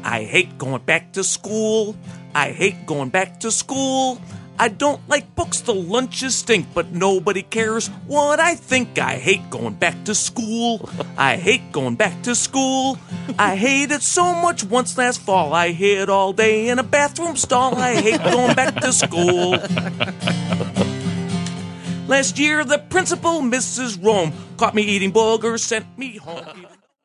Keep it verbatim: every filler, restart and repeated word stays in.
I hate going back to school. I hate going back to school. I don't like books, the lunches stink, but nobody cares what I think. I hate going back to school. I hate going back to school. I hate it so much once last fall. I hid all day in a bathroom stall. I hate going back to school. Last year, the principal, Missus Rome, caught me eating boogers, sent me home.